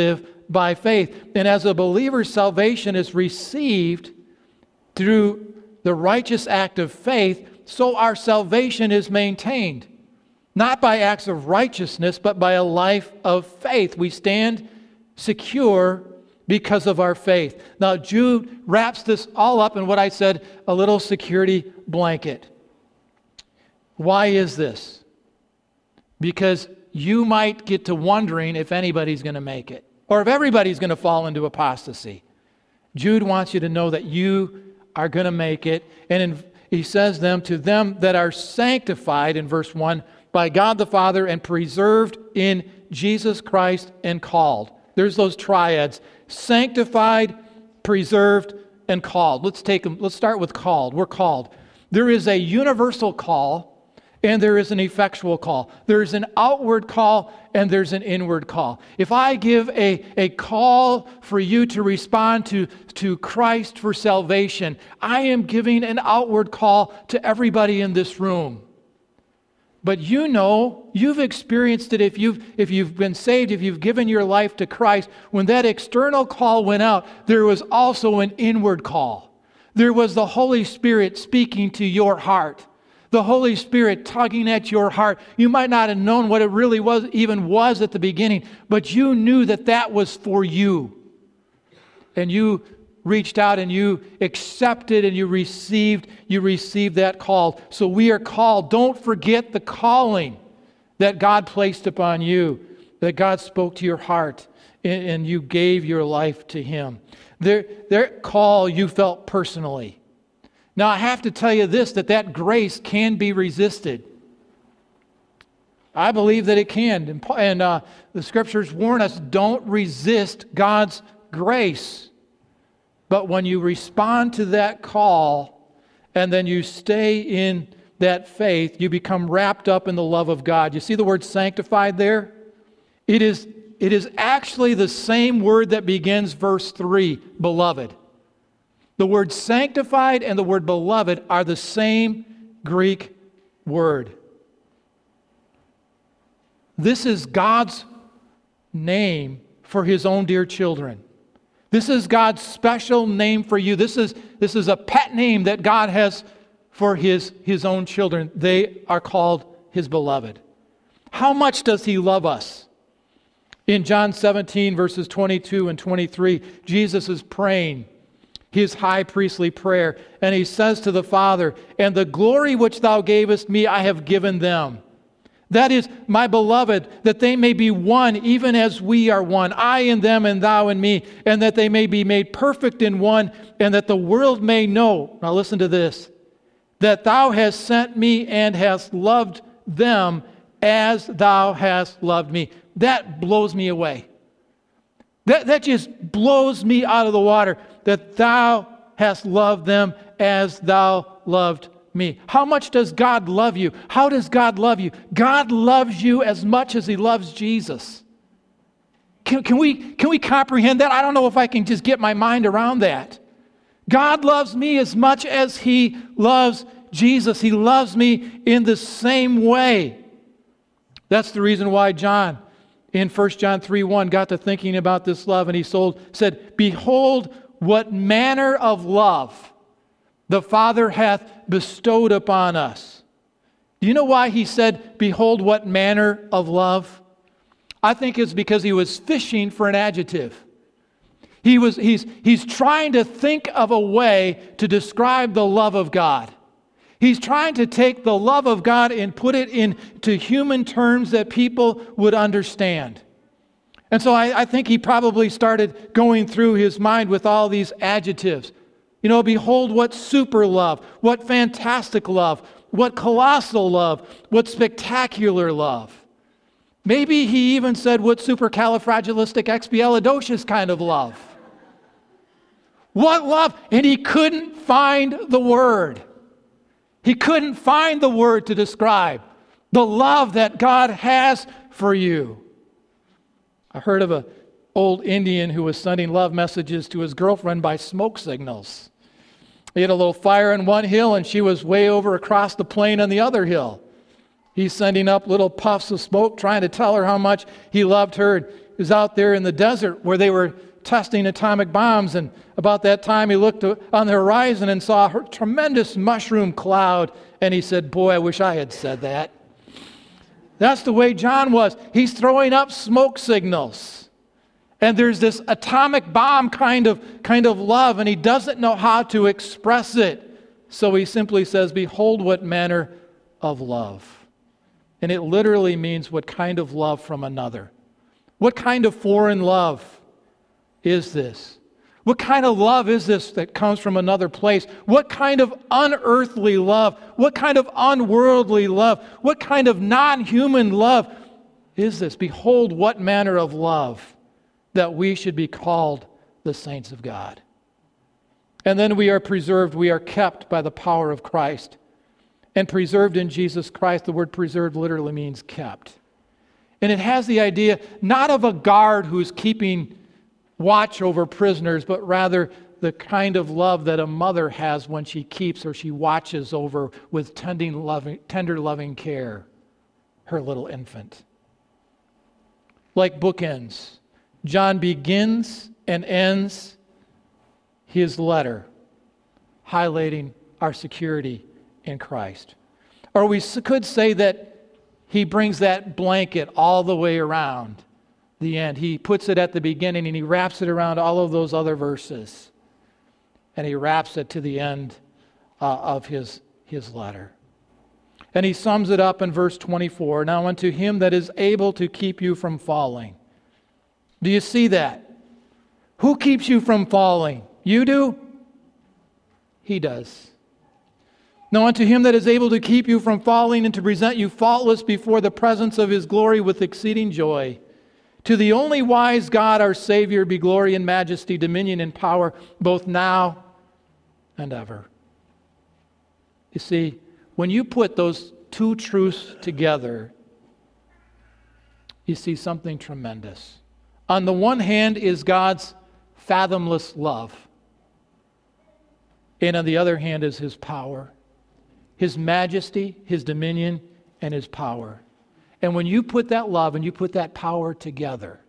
by faith. And as a believer, salvation is received through the righteous act of faith, so our salvation is maintained. Not by acts of righteousness, but by a life of faith. We stand secure because of our faith. Now, Jude wraps this all up in what I said, a little security blanket. Why is this? Because you might get to wondering if anybody's going to make it, or if everybody's going to fall into apostasy. Jude wants you to know that you are going to make it. And he says to them that are sanctified, in verse 1, by God the Father and preserved in Jesus Christ and called. There's those triads: sanctified, preserved, and called. Let's take them. Let's start with called. We're called. There is a universal call and there is an effectual call. There's an outward call and there's an inward call. If I give a call for you to respond to Christ for salvation, I am giving an outward call to everybody in this room. But you know, you've experienced it if you've been saved, if you've given your life to Christ. When that external call went out, there was also an inward call. There was the Holy Spirit speaking to your heart. The Holy Spirit tugging at your heart. You might not have known what it really was at the beginning, but you knew that was for you. And you reached out and you accepted and you received that call. So we are called. Don't forget the calling that God placed upon you, that God spoke to your heart and you gave your life to Him. Their call you felt personally. Now I have to tell you this, that grace can be resisted. I believe that it can. And the Scriptures warn us, don't resist God's grace. But when you respond to that call and then you stay in that faith, you become wrapped up in the love of God. You see the word sanctified there? It is actually the same word that begins verse 3, beloved. The word sanctified and the word beloved are the same Greek word. This is God's name for His own dear children. This is God's special name for you. This is a pet name that God has for His own children. They are called His beloved. How much does He love us? In John 17, verses 22 and 23, Jesus is praying His high priestly prayer, and He says to the Father, "And the glory which Thou gavest me, I have given them. That is, my beloved, that they may be one, even as we are one, I in them and Thou in me, and that they may be made perfect in one, and that the world may know," now listen to this, "that Thou hast sent me and hast loved them as Thou hast loved me." That blows me away. That just blows me out of the water, that Thou hast loved them as Thou loved me. How much does God love you? How does God love you? God loves you as much as He loves Jesus. Can we comprehend that? I don't know if I can just get my mind around that. God loves me as much as He loves Jesus. He loves me in the same way. That's the reason why John, in 1 John 3:1, got to thinking about this love, and he said, "Behold, what manner of love the Father hath bestowed upon us." Do you know why he said, "Behold, what manner of love"? I think it's because he was fishing for an adjective. He's trying to think of a way to describe the love of God. He's trying to take the love of God and put it into human terms that people would understand. And so I think he probably started going through his mind with all these adjectives. You know, behold what super love, what fantastic love, what colossal love, what spectacular love. Maybe he even said what supercalifragilisticexpialidocious kind of love. What love? And he couldn't find the word. He couldn't find the word to describe the love that God has for you. I heard of an old Indian who was sending love messages to his girlfriend by smoke signals. He had a little fire on one hill and she was way over across the plain on the other hill. He's sending up little puffs of smoke trying to tell her how much he loved her. was out there in the desert where they were testing atomic bombs, and about that time he looked on the horizon and saw a tremendous mushroom cloud, and he said, "Boy, I wish I had said that." That's the way John was. He's throwing up smoke signals. And there's this atomic bomb kind of love, and he doesn't know how to express it. So he simply says, "Behold what manner of love." And it literally means what kind of love from another. What kind of foreign love is this? What kind of love is this that comes from another place? What kind of unearthly love? What kind of unworldly love? What kind of non-human love is this? Behold what manner of love that we should be called the saints of God. And then we are preserved, we are kept by the power of Christ. And preserved in Jesus Christ, the word preserved literally means kept. And it has the idea not of a guard who's keeping watch over prisoners, but rather the kind of love that a mother has when she keeps or she watches over with tender loving care her little infant. Like bookends, John begins and ends his letter highlighting our security in Christ. Or we could say that he brings that blanket all the way around the end. He puts it at the beginning and he wraps it around all of those other verses. And he wraps it to the end of his letter. And he sums it up in verse 24. "Now unto him that is able to keep you from falling." Do you see that? Who keeps you from falling? You do? He does. "Now unto him that is able to keep you from falling and to present you faultless before the presence of his glory with exceeding joy. To the only wise God our Savior be glory and majesty, dominion and power, both now and ever." You see, when you put those two truths together, you see something tremendous. On the one hand is God's fathomless love. And on the other hand is his power, his majesty, his dominion, and his power. And when you put that love and you put that power together,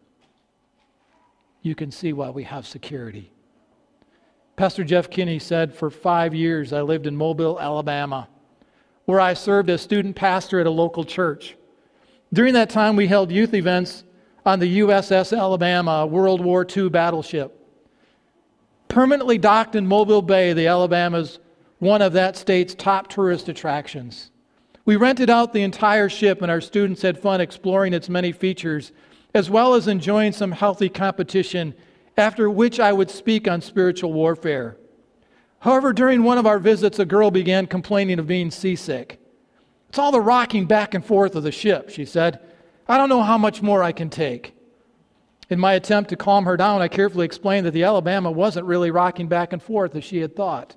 you can see why we have security. Pastor Jeff Kinney said, "For 5 years I lived in Mobile, Alabama, where I served as student pastor at a local church. During that time we held youth events on the USS Alabama, a World War II battleship. Permanently docked in Mobile Bay, the Alabama's one of that state's top tourist attractions. We rented out the entire ship and our students had fun exploring its many features, as well as enjoying some healthy competition, after which I would speak on spiritual warfare. However, during one of our visits, a girl began complaining of being seasick. "It's all the rocking back and forth of the ship," she said. "I don't know how much more I can take." In my attempt to calm her down, I carefully explained that the Alabama wasn't really rocking back and forth as she had thought.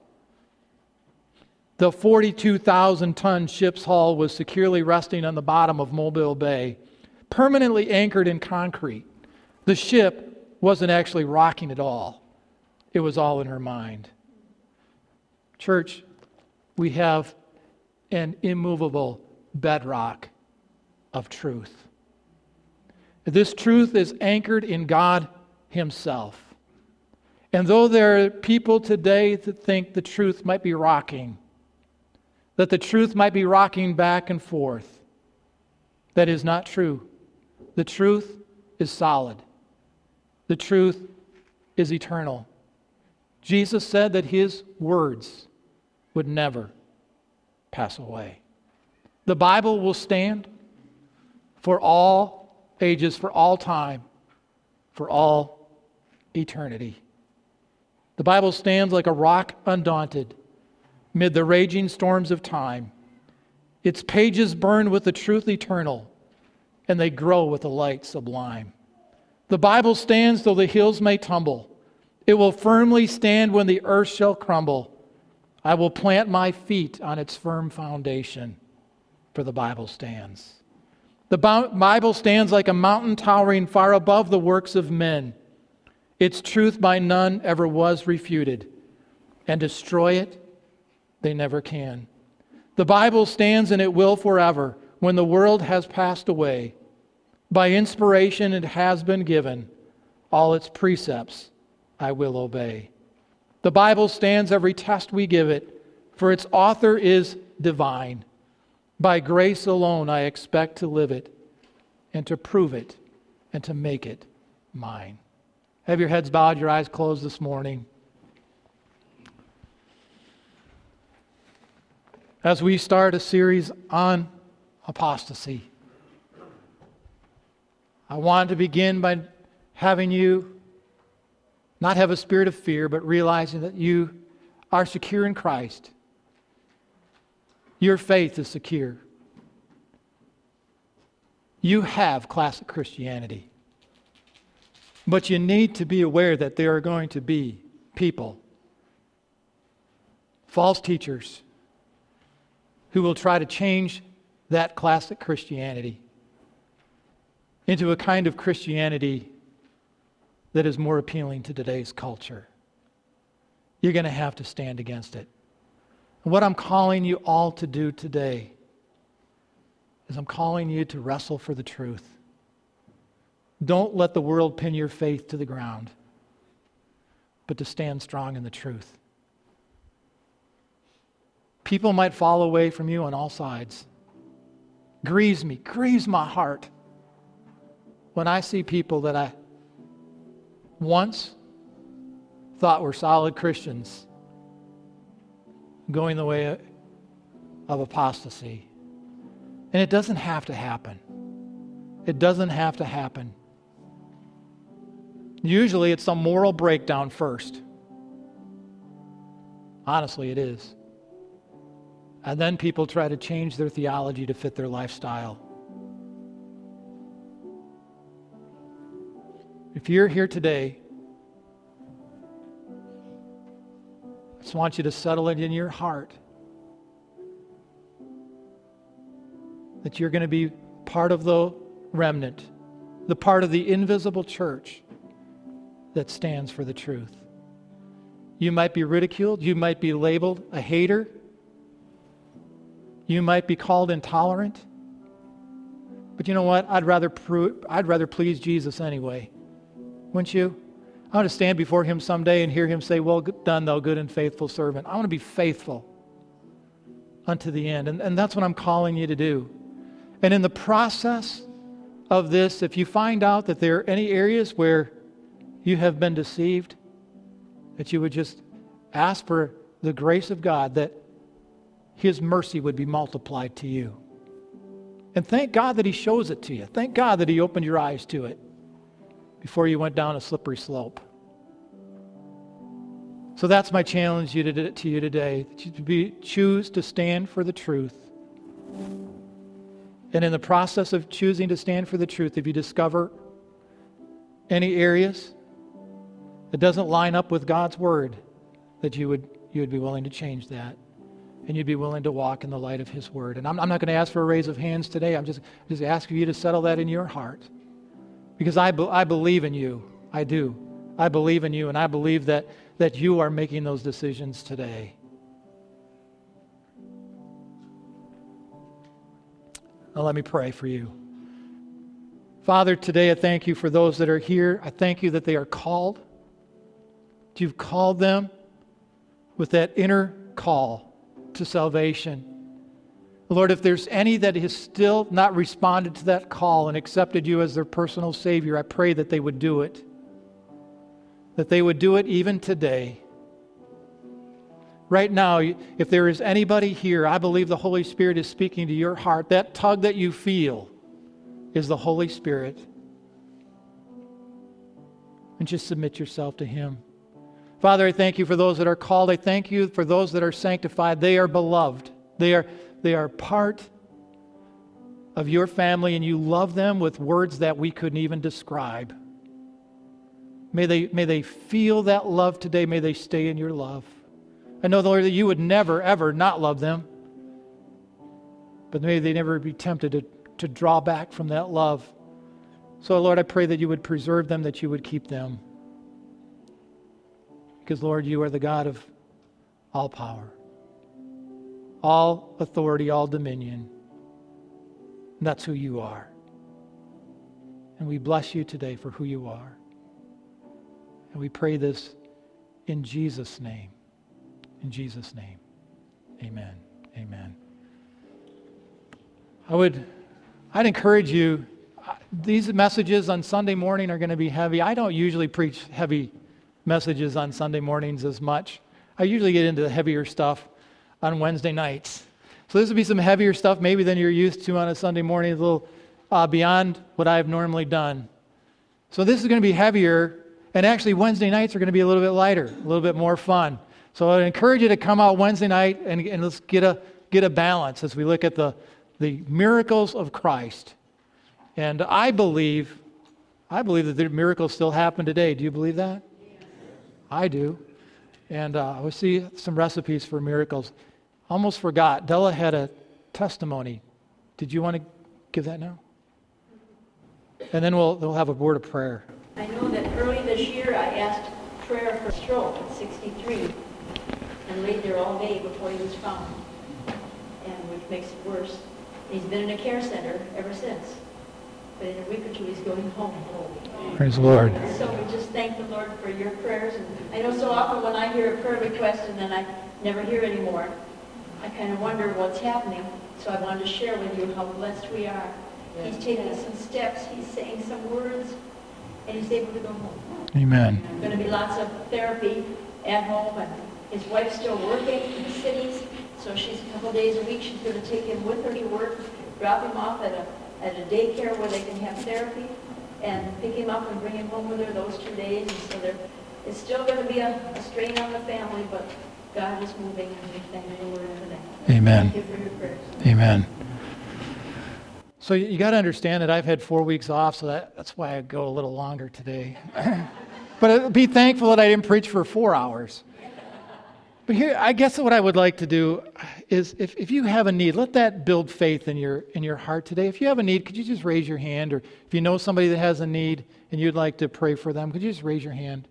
The 42,000-ton ship's hull was securely resting on the bottom of Mobile Bay, permanently anchored in concrete. The ship wasn't actually rocking at all. It was all in her mind. Church, we have an immovable bedrock of truth. This truth is anchored in God Himself. And though there are people today that think the truth might be rocking, that the truth might be rocking back and forth, that is not true. The truth is solid. The truth is eternal. Jesus said that His words would never pass away. The Bible will stand for all ages, for all time, for all eternity. The Bible stands like a rock undaunted mid the raging storms of time. Its pages burn with the truth eternal, and they grow with the light sublime. The Bible stands though the hills may tumble. It will firmly stand when the earth shall crumble. I will plant my feet on its firm foundation, for the Bible stands. The Bible stands like a mountain towering far above the works of men. Its truth by none ever was refuted, and destroy it they never can. The Bible stands and it will forever when the world has passed away. By inspiration it has been given. All its precepts I will obey. The Bible stands every test we give it, for its author is divine. By grace alone I expect to live it, and to prove it, and to make it mine. Have your heads bowed, your eyes closed this morning. As we start a series on apostasy, I want to begin by having you not have a spirit of fear, but realizing that you are secure in Christ. Your faith is secure. You have classic Christianity. But you need to be aware that there are going to be people, false teachers, who will try to change that classic Christianity into a kind of Christianity that is more appealing to today's culture. You're going to have to stand against it. And what I'm calling you all to do today is I'm calling you to wrestle for the truth. Don't let the world pin your faith to the ground, but to stand strong in the truth. People might fall away from you on all sides. Grieves my heart when I see people that I once thought were solid Christians going the way of apostasy. And it doesn't have to happen. It doesn't have to happen. Usually it's some moral breakdown first. Honestly, it is. And then people try to change their theology to fit their lifestyle. If you're here today, I just want you to settle it in your heart that you're going to be part of the remnant, the part of the invisible church that stands for the truth. You might be ridiculed. You might be labeled a hater. You might be called intolerant. But you know what? I'd rather please Jesus anyway. Wouldn't you? I want to stand before him someday and hear him say, "Well done, thou good and faithful servant." I want to be faithful unto the end. And that's what I'm calling you to do. And in the process of this, if you find out that there are any areas where you have been deceived, that you would just ask for the grace of God, that his mercy would be multiplied to you. And thank God that he shows it to you. Thank God that he opened your eyes to it before you went down a slippery slope. So that's my challenge to you today. Choose to stand for the truth. And in the process of choosing to stand for the truth, if you discover any areas that doesn't line up with God's word, that you would be willing to change that. And you'd be willing to walk in the light of his word. And I'm not going to ask for a raise of hands today. I'm just asking you to settle that in your heart. Because I believe in you. I do. I believe in you, and I believe that you are making those decisions today. Now let me pray for you. Father, today I thank you for those that are here. I thank you that they are called. You've called them with that inner call to salvation. Lord, if there's any that has still not responded to that call and accepted you as their personal Savior, I pray that they would do it. That they would do it even today. Right now, if there is anybody here, I believe the Holy Spirit is speaking to your heart. That tug that you feel is the Holy Spirit. And just submit yourself to him. Father, I thank you for those that are called. I thank you for those that are sanctified. They are beloved. They are part of your family, and you love them with words that we couldn't even describe. May they feel that love today. May they stay in your love. I know, Lord, that you would never, ever not love them. But may they never be tempted to draw back from that love. So, Lord, I pray that you would preserve them, that you would keep them. Because, Lord, you are the God of all power, all authority, all dominion. And that's who you are. And we bless you today for who you are. And we pray this in Jesus' name. In Jesus' name. Amen. Amen. I'd encourage you, these messages on Sunday morning are going to be heavy. I don't usually preach heavy messages on Sunday mornings as much. I usually get into the heavier stuff on Wednesday nights. So this will be some heavier stuff maybe than you're used to on a Sunday morning, a little beyond what I've normally done. So this is going to be heavier, and actually Wednesday nights are going to be a little bit lighter, a little bit more fun. So I'd encourage you to come out Wednesday night and let's get a balance as we look at the miracles of Christ. And I believe that the miracles still happen today. Do you believe that? I do. And we'll see some recipes for miracles. Almost forgot. Della had a testimony. Did you want to give that now? And then we'll have a word of prayer. I know that early this year I asked prayer for stroke at 63 and laid there all day before he was found, and which makes it worse. He's been in a care center ever since. But in a week or two he's going home. Praise the Lord. So we just thank the Lord for your prayers. And I know so often when I hear a prayer request and then I never hear anymore, I kind of wonder what's happening. So I wanted to share with you how blessed we are. He's taking some steps, he's saying some words, and he's able to go home. Amen. There's going to be lots of therapy at home, and his wife's still working in the cities, so she's a couple days a week. She's going to take him with her to work, drop him off at a daycare where they can have therapy, and pick him up and bring him home with her those 2 days. And so it's still going to be a strain on the family, but God is moving, and we thank the Lord for that. Amen. Thank you for your prayers. Amen. So you got to understand that I've had 4 weeks off, so that's why I go a little longer today. But be thankful that I didn't preach for 4 hours. But here, I guess what I would like to do is, if you have a need, let that build faith in your heart today. If you have a need, could you just raise your hand? Or if you know somebody that has a need and you'd like to pray for them, could you just raise your hand?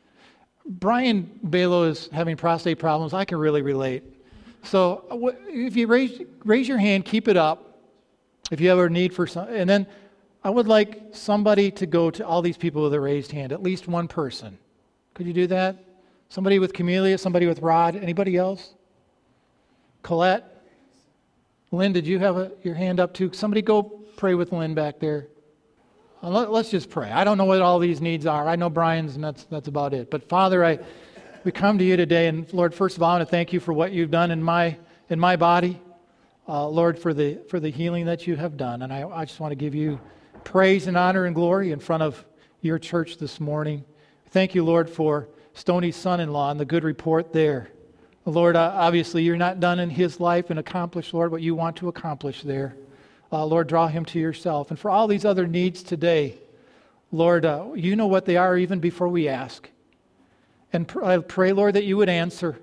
Brian Balo is having prostate problems. I can really relate. So if you raise your hand, keep it up. If you have a need for some, and then I would like somebody to go to all these people with a raised hand, at least one person. Could you do that? Somebody with Camellia, somebody with Rod, anybody else? Colette? Lynn, did you have your hand up too? Somebody go pray with Lynn back there. Let's just pray. I don't know what all these needs are. I know Brian's, and that's about it. But Father, we come to you today, and Lord, first of all, I want to thank you for what you've done in my body. Lord, for the healing that you have done. And I just want to give you praise and honor and glory in front of your church this morning. Thank you, Lord, for Stoney's son-in-law and the good report there. Lord, obviously you're not done in his life and accomplished, Lord, what you want to accomplish there. Lord, draw him to yourself. And for all these other needs today, Lord, you know what they are even before we ask. And I pray, Lord, that you would answer.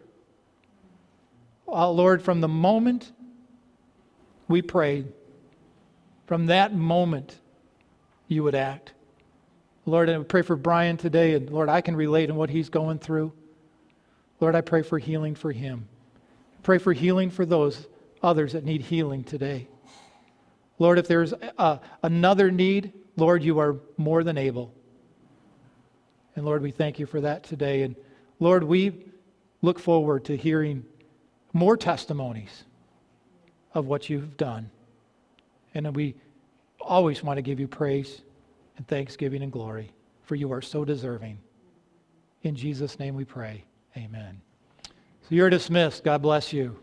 Lord, from the moment we prayed, from that moment, you would act. Lord, I pray for Brian today, and Lord, I can relate in what he's going through. Lord, I pray for healing for him. I pray for healing for those others that need healing today. Lord, if there's another need, Lord, you are more than able. And Lord, we thank you for that today. And Lord, we look forward to hearing more testimonies of what you've done. And we always want to give you praise and thanksgiving and glory, for you are so deserving. In Jesus' name we pray. Amen. So you're dismissed. God bless you.